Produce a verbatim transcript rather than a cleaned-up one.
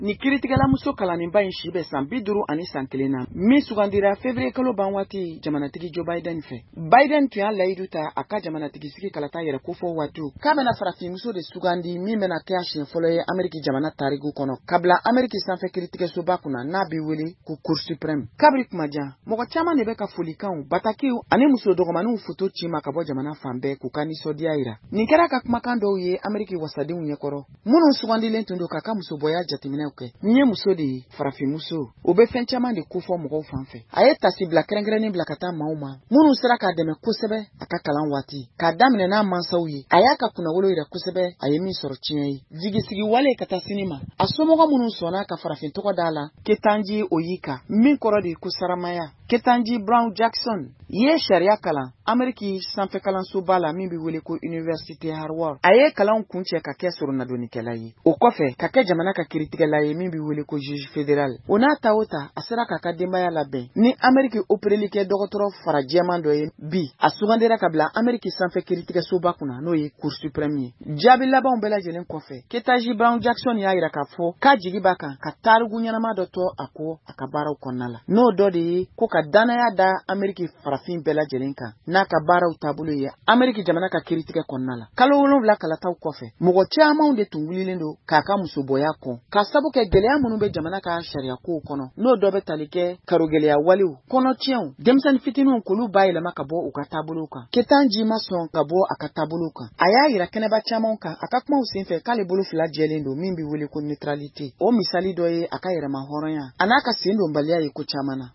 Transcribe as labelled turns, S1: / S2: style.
S1: ni kiritigala muso kalaninba in si bɛ san bi duuru ani san kelen na min sugandira février kalo ban waati jamanatigi Joe Biden fɛ. Biden tun y'a layidu ta a ka jamanatigi sigi kalata yɛrɛ ko fɔ waati k'a bɛna farafinmuso de sugandi min bɛna kɛ a siɲɛ fɔlɔ ye Ameriki jamana tarigu kɔnɔ kabla Ameriki sanfɛ kiritigɛsoba kunna n'a bɛ wele ko Cour suprême. Kabiri kuma jan mɔgɔ caman de bɛ ka folikanw batakiw ani muso dɔgɔmaninw foto ci ma ka bɔ jamana fan bɛɛ k'u ka nisɔndiya yira. Nin kɛra ka kumakan dɔw ye Ameriki wasadenw ɲɛkɔrɔ minnu sugandilen tun don k'a ka musoboya jateminɛw kɛ. Nin ye muso de ye farafinmuso o bɛ fɛn caman de kofɔ mɔgɔw fan fɛ. A ye tasi bila kɛrɛnkɛrɛnnen bila ka taa maaw ma minnu sera k'a dɛmɛ kosɛbɛ a ka kalan waati k'a daminɛ n'a mansaw ye. A y'a ka kunnawolo yira kosɛbɛ a ye min sɔrɔ tiɲɛ ye. Jigisigi wale ka taa sini ma a somɔgɔ minnu sɔnna ka farafin tɔgɔ d'a la Ketanji Oyika min kɔrɔ de ye ko saramaya. Ketanji Brown Jackson ye sariya kalan Ameriki sanfɛ kalansoba la min bɛ wele ko Université Harvard. A ye kalanw kuncɛ ka kɛ soronadonikɛla ye. O kɔfɛ ka kɛ jamana ka kiritigɛla ye min bɛ wele ko juge fédéral. O n'a ta o ta a sera k'a ka denbaya labɛn ni Ameriki opereli kɛ dɔgɔtɔrɔ fara jɛman dɔ ye bi a sugandira ka bila Ameriki sanfɛ kiritigɛsoba kunna n'o ye Cour suprême ye. Jaabi labanw bɛɛ lajɛlen kɔfɛ Ketanji Brown Jackson y'a yira k'a fɔ k'a jigi b'a kan ka tarigu ɲɛnama dɔ tɔ a kɔ a ka baaraw kɔnɔna la. N'o dɔ de ye ko ka danaya da Ameriki farafin bɛɛ lajɛlen kan n'a ka baaraw taabolo ye Ameriki jamana ka kiritigɛ kɔnɔna la. Kalo wolonwula kalataw kɔfɛ mɔgɔ camanw de tun wulilen don k'a ka musoboya kɔn ka sabu kɛ gɛlɛya minnu bɛ jamana ka sariya kow kɔnɔ n'o dɔ bɛ tali kɛ karogɛlɛya walew kɔnɔtiɲɛw denmisɛnnin fitininw k'olu bayɛlɛma ka bɔ u ka taabolow kan. Ketanji ma sɔn ka bɔ a ka taabolow kan. A y'a yira kɛnɛba camanw kan a ka kumaw senfɛ k'ale bolo fila jɛlen don min bɛ wele ko neutralité. O misali dɔ ye a ka yɛrɛma hɔrɔnya a n'a ka sen donbaliya ye ko caman na.